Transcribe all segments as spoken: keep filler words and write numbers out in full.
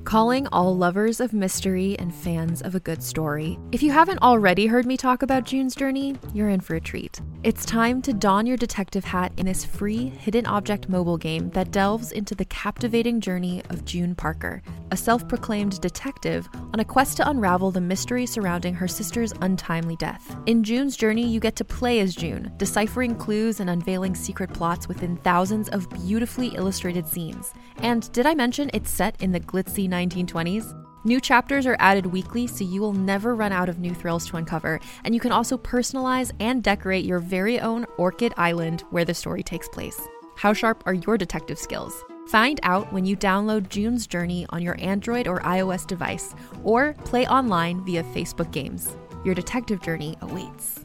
Calling all lovers of mystery and fans of a good story. If you haven't already heard me talk about June's Journey, you're in for a treat. It's time to don your detective hat in this free hidden object mobile game that delves into the captivating journey of June Parker, a self-proclaimed detective on a quest to unravel the mystery surrounding her sister's untimely death. In June's Journey, you get to play as June, deciphering clues and unveiling secret plots within thousands of beautifully illustrated scenes. And did I mention it's set in the glitzy nineteen twenties? New chapters are added weekly, so you will never run out of new thrills to uncover, and you can also personalize and decorate your very own Orchid Island where the story takes place. How sharp are your detective skills? Find out when you download June's Journey on your Android or iOS device, or play online via Facebook Games. Your detective journey awaits.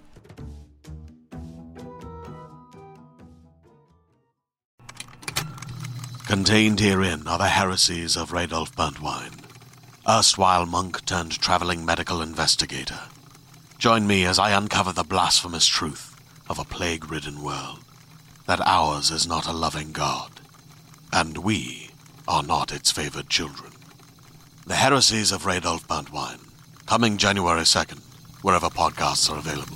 Contained herein are the heresies of Radolf Burntwine, erstwhile monk turned traveling medical investigator. Join me as I uncover the blasphemous truth of a plague-ridden world, that ours is not a loving God, and we are not its favored children. The heresies of Radolf Burntwine, coming January second, wherever podcasts are available.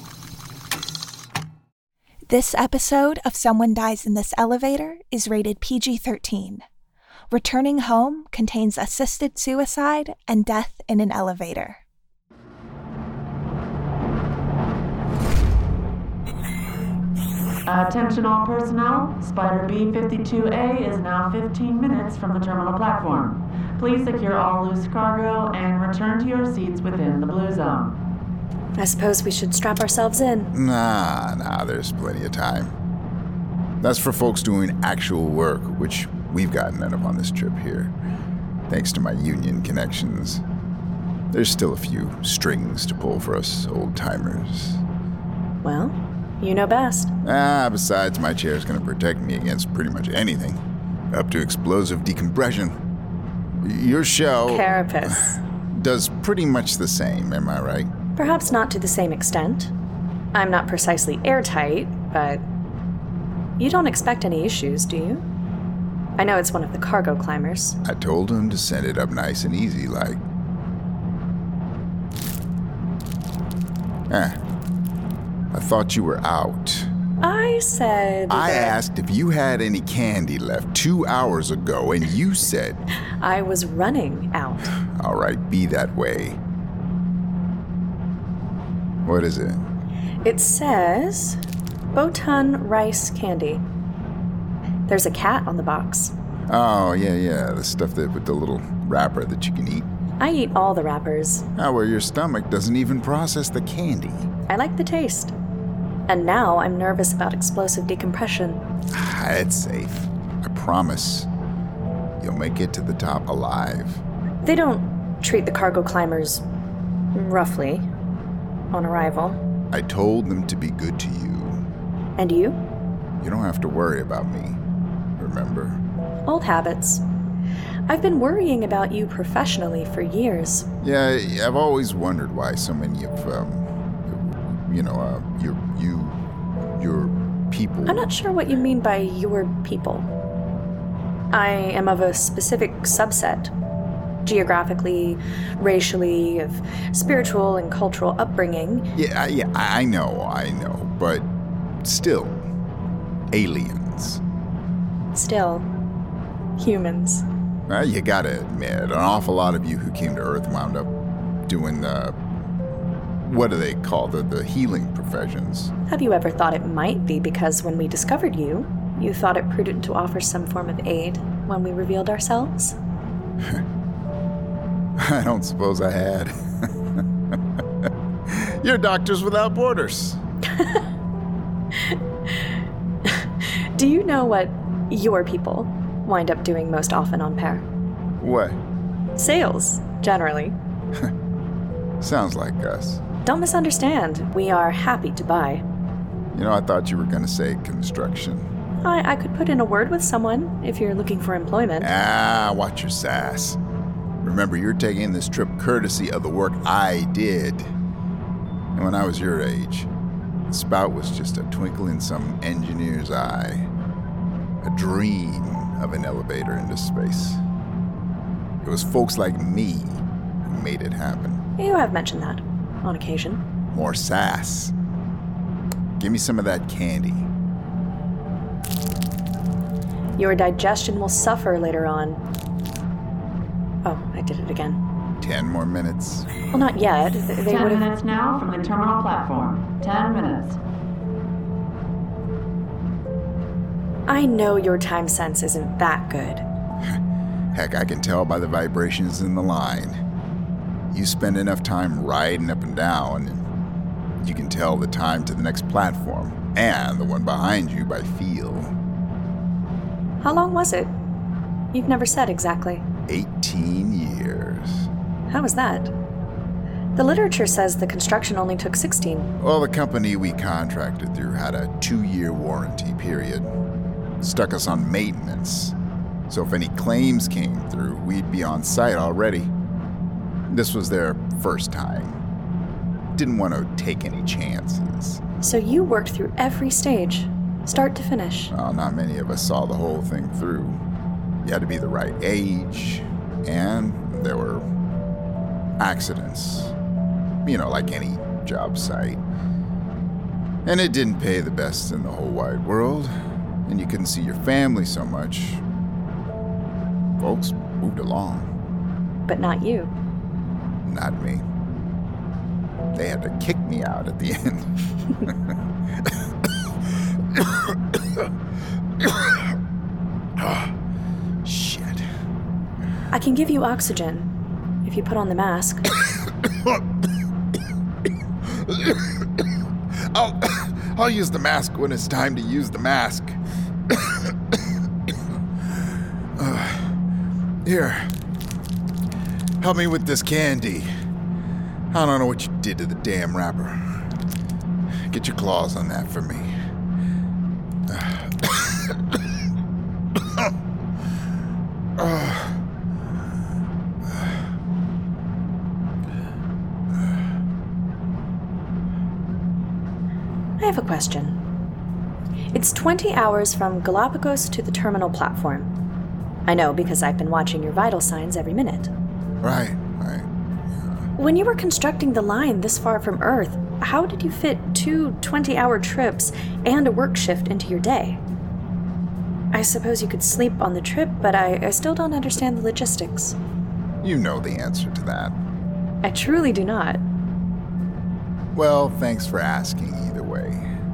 This episode of Someone Dies in This Elevator is rated P G thirteen. Returning Home contains assisted suicide and death in an elevator. Attention all personnel, Spider B fifty-two A is now fifteen minutes from the terminal platform. Please secure all loose cargo and return to your seats within the blue zone. I suppose we should strap ourselves in. Nah, nah, there's plenty of time. That's for folks doing actual work, which we've got none of on this trip here, thanks to my union connections. There's still a few strings to pull for us old-timers. Well, you know best. Ah, besides, my chair's gonna protect me against pretty much anything, up to explosive decompression. Your shell... Carapace. Does pretty much the same, am I right? Perhaps not to the same extent. I'm not precisely airtight, but you don't expect any issues, do you? I know it's one of the cargo climbers. I told him to send it up nice and easy, like. Eh. I thought you were out. I said... I that asked if you had any candy left two hours ago, and you said... I was running out. All right, be that way. What is it? It says Botan Rice Candy. There's a cat on the box. Oh, yeah, yeah, the stuff that with the little wrapper that you can eat. I eat all the wrappers. Oh, where your stomach doesn't even process the candy. I like the taste. And now I'm nervous about explosive decompression. It's safe. I promise. You'll make it to the top alive. They don't treat the cargo climbers roughly on arrival. I told them to be good to you. And you? You don't have to worry about me, remember? Old habits. I've been worrying about you professionally for years. Yeah, I've always wondered why so many of, um, you know, uh, your, you, your people... I'm not sure what you mean by your people. I am of a specific subset. Geographically, racially, of spiritual and cultural upbringing. Yeah, yeah, I know, I know, but still, aliens. Still, humans. Well, you gotta admit, an awful lot of you who came to Earth wound up doing the, what do they call the, the healing professions? Have you ever thought it might be because when we discovered you, you thought it prudent to offer some form of aid when we revealed ourselves? I don't suppose I had. You're Doctors Without Borders. Do you know what your people wind up doing most often on Pear? What? Sales, generally. Sounds like us. Don't misunderstand. We are happy to buy. You know, I thought you were going to say construction. I, I could put in a word with someone if you're looking for employment. Ah, watch your sass. Remember, you're taking this trip courtesy of the work I did. And when I was your age, the spout was just a twinkle in some engineer's eye. A dream of an elevator into space. It was folks like me who made it happen. You have mentioned that, on occasion. More sass. Give me some of that candy. Your digestion will suffer later on. Oh, I did it again. Ten more minutes. Well, not yet. They Ten would have... minutes now from the terminal platform. Ten minutes. I know your time sense isn't that good. Heck, I can tell by the vibrations in the line. You spend enough time riding up and down, and you can tell the time to the next platform and the one behind you by feel. How long was it? You've never said exactly. Eighteen years. How was that? The literature says the construction only took sixteen. Well, the company we contracted through had a two-year warranty period. Stuck us on maintenance. So if any claims came through, we'd be on site already. This was their first time. Didn't want to take any chances. So you worked through every stage, start to finish. Well, not many of us saw the whole thing through. You had to be the right age, and there were accidents. You know, like any job site. And it didn't pay the best in the whole wide world, and you couldn't see your family so much. Folks moved along. But not you. Not me. They had to kick me out at the end. Oh, shit. I can give you oxygen if you put on the mask. I'll, I'll use the mask when it's time to use the mask. uh, here. Help me with this candy. I don't know what you did to the damn wrapper. Get your claws on that for me. I have a question. It's twenty hours from Galapagos to the terminal platform. I know because I've been watching your vital signs every minute. Right, right. When you were constructing the line this far from Earth, how did you fit two twenty-hour trips and a work shift into your day? I suppose you could sleep on the trip, but I, I still don't understand the logistics. You know the answer to that. I truly do not. Well, thanks for asking either way.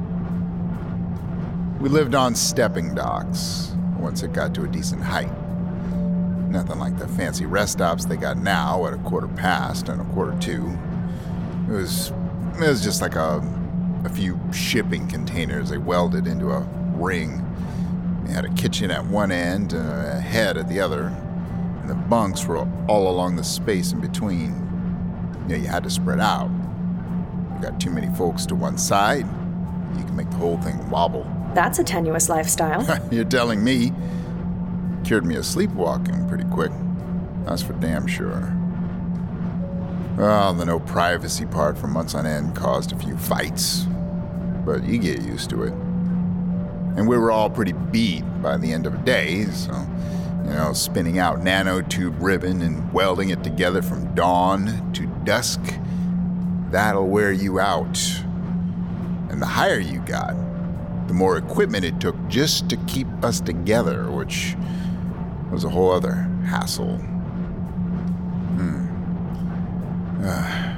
We lived on stepping docks once it got to a decent height. Nothing like the fancy rest stops they got now at a quarter past and a quarter to. It was, it was just like a, a few shipping containers they welded into a ring. They had a kitchen at one end and a head at the other, and the bunks were all along the space in between. You know, you had to spread out. You got too many folks to one side, you can make the whole thing wobble. That's a tenuous lifestyle. You're telling me. Cured me of sleepwalking pretty quick. That's for damn sure. Well, the no privacy part for months on end caused a few fights, but you get used to it. And we were all pretty beat by the end of the day, so, you know, spinning out nanotube ribbon and welding it together from dawn to dusk, that'll wear you out. And the higher you got, the more equipment it took just to keep us together, which was a whole other hassle. Hmm. Uh,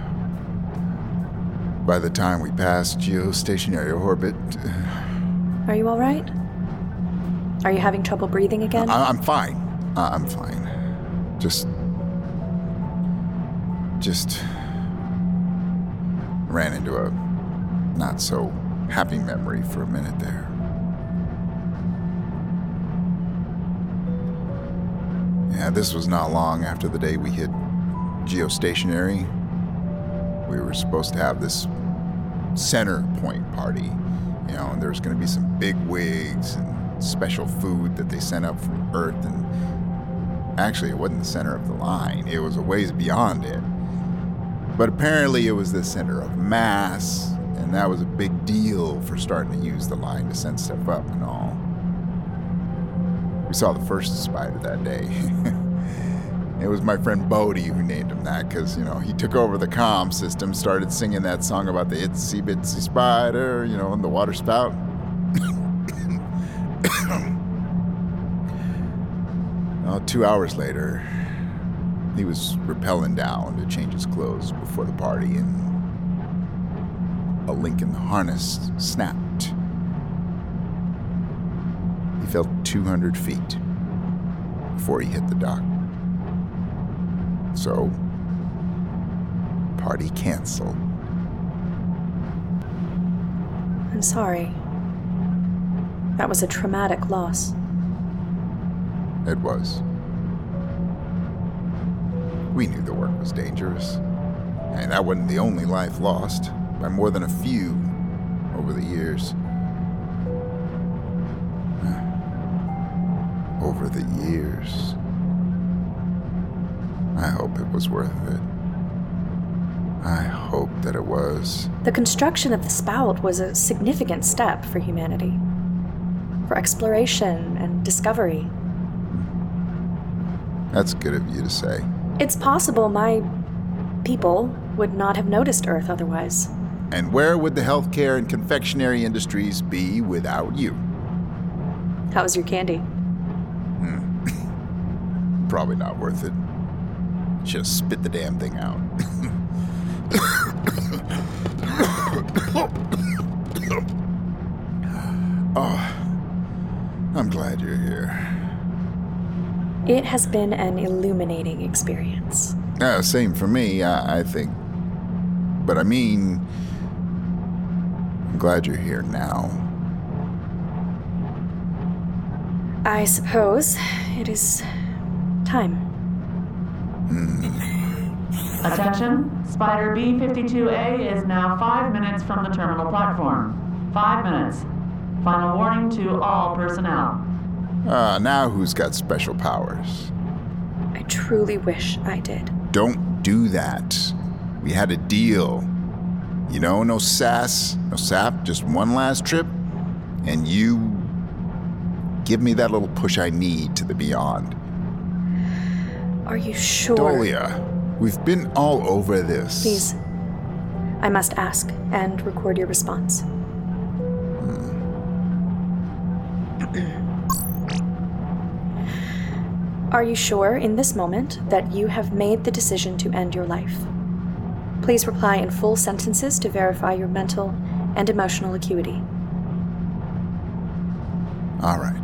by the time we passed geostationary orbit... Are you all right? Are you having trouble breathing again? I- I'm fine. Uh, I'm fine. Just... Just... ran into a not-so-happy memory for a minute there. Yeah, this was not long after the day we hit geostationary. We were supposed to have this center point party, you know, and there was going to be some big wigs and special food that they sent up from Earth, and actually it wasn't the center of the line, it was a ways beyond it. But apparently it was the center of mass, and that was a big deal for starting to use the line to send stuff up and all. We saw the first spider that day. It was my friend Bodie who named him that because, you know, he took over the comm system, started singing that song about the itsy bitsy spider, you know, and the water spout. Well, two hours later, he was rappelling down to change his clothes before the party, and a link in the harness snapped. He fell two hundred feet before he hit the dock. So, party canceled. I'm sorry. That was a traumatic loss. It was. We knew the work was dangerous, and that wasn't the only life lost by more than a few over the years. Over the years. I hope it was worth it. I hope that it was. The construction of the spout was a significant step for humanity, for exploration and discovery. That's good of you to say. It's possible my people would not have noticed Earth otherwise. And where would the healthcare and confectionery industries be without you? How's your candy? Hmm. Probably not worth it. Just spit the damn thing out. Oh, I'm glad you're here. It has been an illuminating experience. Uh, same for me, I, I think. But I mean, I'm glad you're here now. I suppose it is time. Mm. Attention, Spider B fifty-two A is now five minutes from the terminal platform. Five minutes. Final warning to all personnel. Ah, uh, now who's got special powers? I truly wish I did. Don't do that. We had a deal. You know, no sass, no sap, just one last trip, and you give me that little push I need to the beyond. Are you sure? Dolia, we've been all over this. Please, I must ask and record your response. Hmm. Are you sure in this moment that you have made the decision to end your life? Please reply in full sentences to verify your mental and emotional acuity. All right.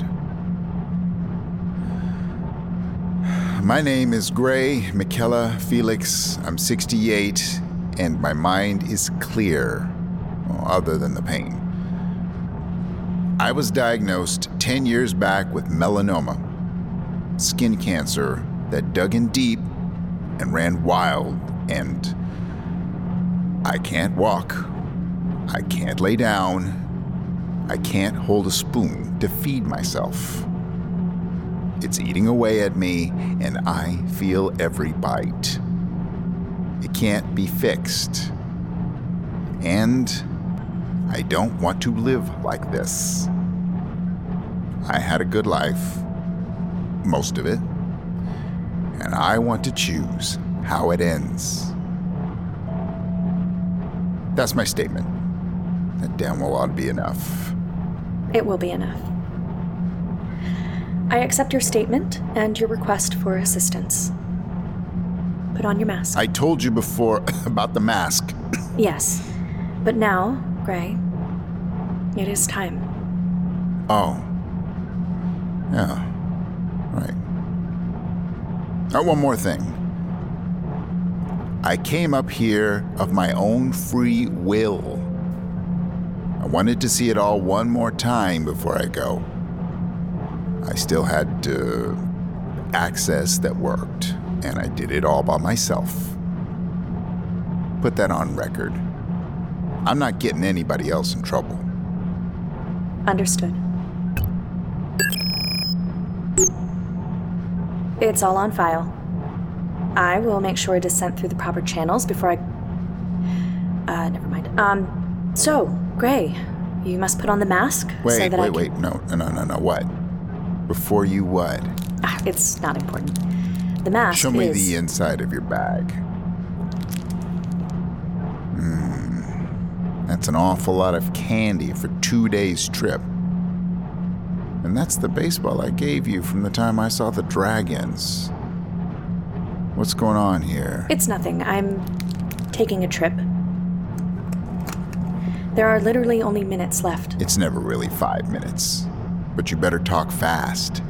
My name is Gray Michaela Felix. I'm sixty-eight, and my mind is clear, well, other than the pain. I was diagnosed ten years back with melanoma, skin cancer that dug in deep and ran wild, and I can't walk. I can't lay down. I can't hold a spoon to feed myself. It's eating away at me, and I feel every bite. It can't be fixed. And I don't want to live like this. I had a good life, most of it, and I want to choose how it ends. That's my statement. That damn well ought to be enough. It will be enough. I accept your statement and your request for assistance. Put on your mask. I told you before about the mask. Yes, but now, Gray, it is time. Oh. Yeah. Right. Oh, one more thing. I came up here of my own free will. I wanted to see it all one more time before I go. I still had uh, access that worked, and I did it all by myself. Put that on record. I'm not getting anybody else in trouble. Understood. It's all on file. I will make sure it is sent through the proper channels before I... Uh, never mind. Um, so, Gray, you must put on the mask wait, so that wait, I can... Wait, wait, no, no, no, no, what? Before you what? Ah, it's not important. The mask Show me is... the inside of your bag. Hmm. That's an awful lot of candy for two days' trip. And that's the baseball I gave you from the time I saw the dragons. What's going on here? It's nothing. I'm taking a trip. There are literally only minutes left. It's never really five minutes. But you better talk fast.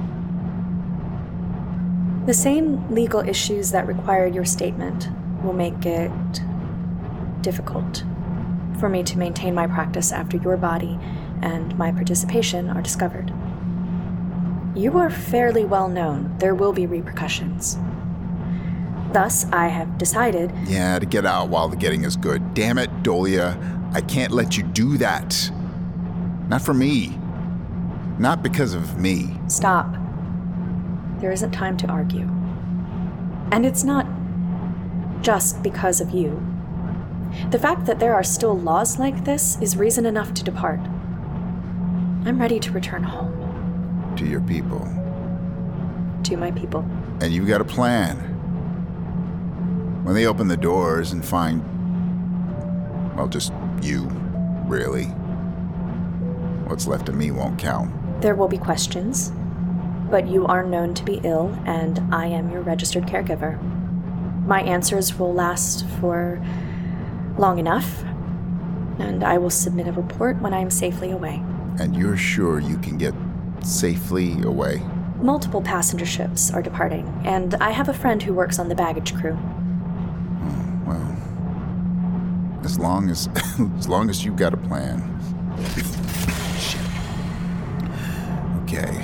The same legal issues that required your statement will make it difficult for me to maintain my practice after your body and my participation are discovered. You are fairly well known. There will be repercussions. Thus, I have decided... Yeah, to get out while the getting is good. Damn it, Dolia. I can't let you do that. Not for me. Not because of me. Stop. There isn't time to argue. And it's not just because of you. The fact that there are still laws like this is reason enough to depart. I'm ready to return home. To your people. To my people. And you've got a plan. When they open the doors and find, well, just you, really, what's left of me won't count. There will be questions, but you are known to be ill, and I am your registered caregiver. My answers will last for long enough, and I will submit a report when I am safely away. And you're sure you can get safely away? Multiple passenger ships are departing, and I have a friend who works on the baggage crew. Oh, well, as long as as long as you've got a plan. Shit. Okay.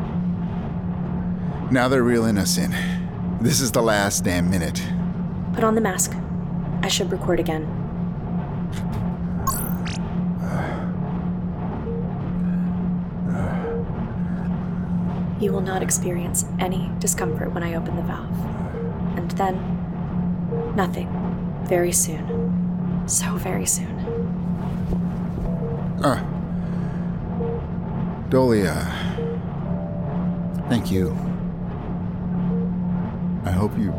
Now they're reeling us in. This is the last damn minute. Put on the mask. I should record again. You will not experience any discomfort when I open the valve. And then, nothing. Very soon. So very soon. Ah. Dolia. Thank you. I hope you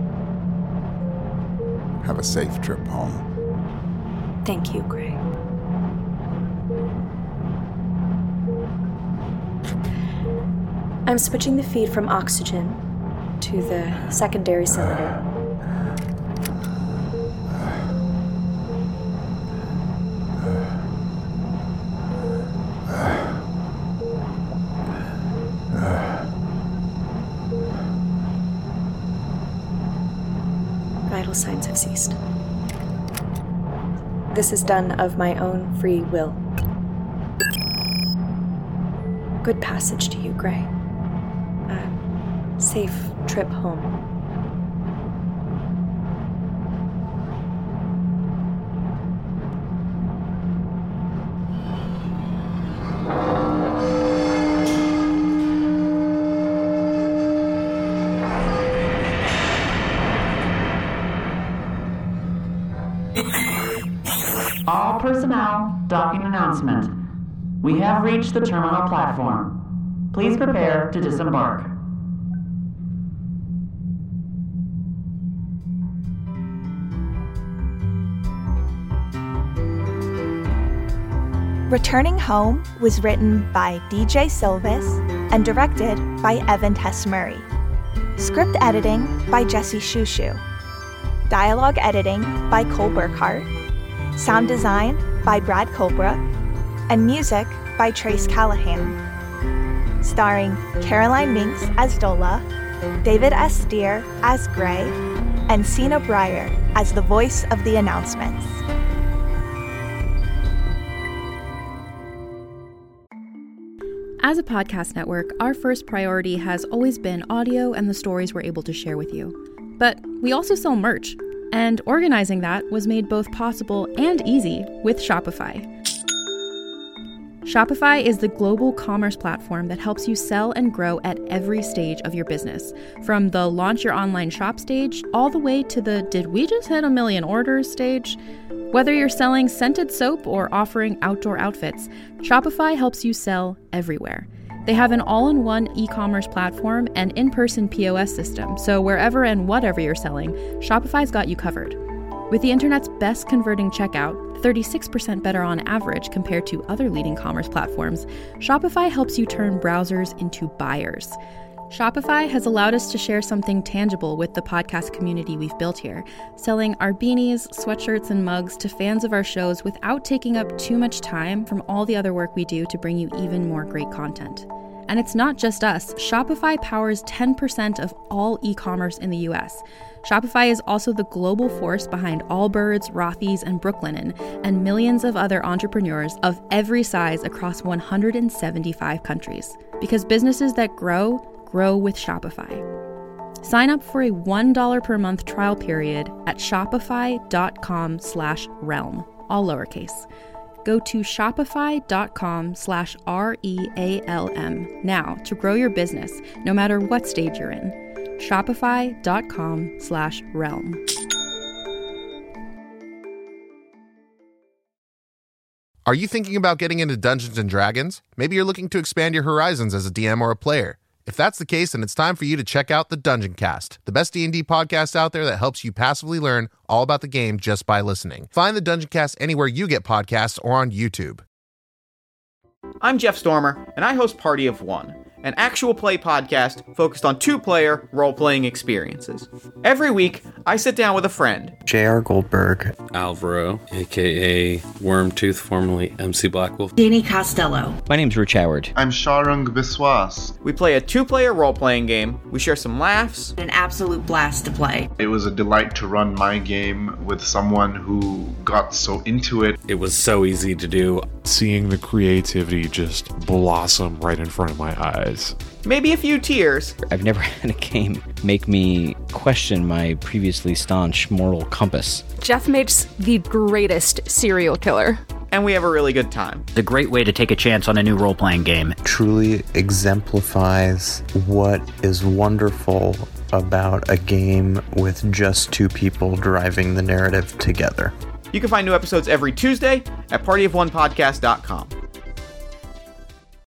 have a safe trip home. Thank you, Gray. I'm switching the feed from oxygen to the secondary cylinder. Vital signs have ceased. This is done of my own free will. Good passage to you, Gray. A safe trip home. All personnel, docking announcement. We have reached the terminal platform. Please prepare to disembark. Returning Home was written by D J Silvis and directed by Evan Tess Murray. Script editing by Jesse Shushu. Dialogue editing by Cole Burkhart. Sound design by Brad Cobra. And music by Trace Callahan. Starring Caroline Minks as Dola, David S. Steer as Gray, and Sina Breyer as the voice of the announcements. As a podcast network, our first priority has always been audio and the stories we're able to share with you. But we also sell merch, and organizing that was made both possible and easy with Shopify. Shopify is the global commerce platform that helps you sell and grow at every stage of your business, from the launch your online shop stage all the way to the did we just hit a million orders stage. Whether you're selling scented soap or offering outdoor outfits, Shopify helps you sell everywhere. They have an all-in-one e-commerce platform and in-person P O S system, so wherever and whatever you're selling, Shopify's got you covered. With the internet's best converting checkout, thirty-six percent better on average compared to other leading commerce platforms, Shopify helps you turn browsers into buyers. Shopify has allowed us to share something tangible with the podcast community we've built here, selling our beanies, sweatshirts, and mugs to fans of our shows without taking up too much time from all the other work we do to bring you even more great content. And it's not just us. Shopify powers ten percent of all e-commerce in the U S. Shopify is also the global force behind Allbirds, Rothy's, and Brooklinen, and millions of other entrepreneurs of every size across one hundred seventy-five countries. Because businesses that grow, grow with Shopify. Sign up for a one dollar per month trial period at shopify.com slash realm, all lowercase. Go to shopify.com slash R-E-A-L-M now to grow your business, no matter what stage you're in. Shopify.com slash realm. Are you thinking about getting into Dungeons and Dragons? Maybe you're looking to expand your horizons as a D M or a player. If that's the case, then it's time for you to check out the Dungeon Cast, the best D and D podcast out there that helps you passively learn all about the game just by listening. Find the Dungeon Cast anywhere you get podcasts or on YouTube. I'm Jeff Stormer, and I host Party of One, an actual play podcast focused on two-player role-playing experiences. Every week, I sit down with a friend. J R Goldberg. Alvaro, a k a. Wormtooth, formerly M C Blackwolf. Danny Costello. My name's Rich Howard. I'm Sharung Biswas. We play a two-player role-playing game, we share some laughs. An absolute blast to play. It was a delight to run my game with someone who got so into it. It was so easy to do. Seeing the creativity just blossom right in front of my eyes. Maybe a few tears. I've never had a game make me question my previously staunch moral compass. Jeff makes the greatest serial killer. And we have a really good time. It's a great way to take a chance on a new role-playing game. Truly exemplifies what is wonderful about a game with just two people driving the narrative together. You can find new episodes every Tuesday at party of one podcast dot com.